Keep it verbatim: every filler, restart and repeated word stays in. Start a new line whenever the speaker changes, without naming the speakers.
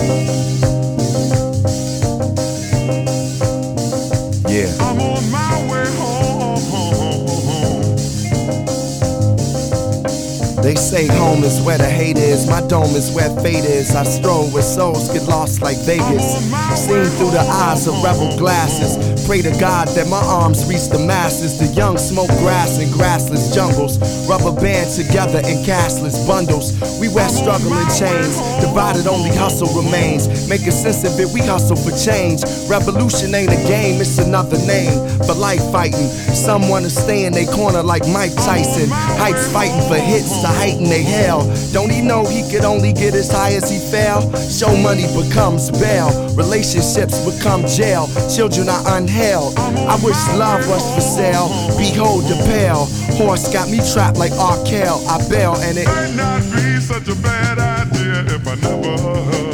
Yeah.
I'm on my way home.
They say home is where the hate is, my dome is where fate is. I stroll where souls get lost like Vegas, seen through the eyes of rebel glasses. Pray to God that my arms reach the masses. The young smoke grass in grassless jungles, rubber band together in cashless bundles. We wear struggle in chains, divided only hustle remains. Making sense of it, we hustle for change. Revolution ain't a game, it's another name for life fighting. Some wanna stay in their corner like Mike Tyson. Heights fighting for hits to heighten they hell. Don't he know he could only get as high as he fell? Show money becomes bail, relationships become jail. Children are unheld, I wish love was for sale. Behold the pale horse got me trapped like R. Kell. I bail and it
Might not be such a bad idea if I never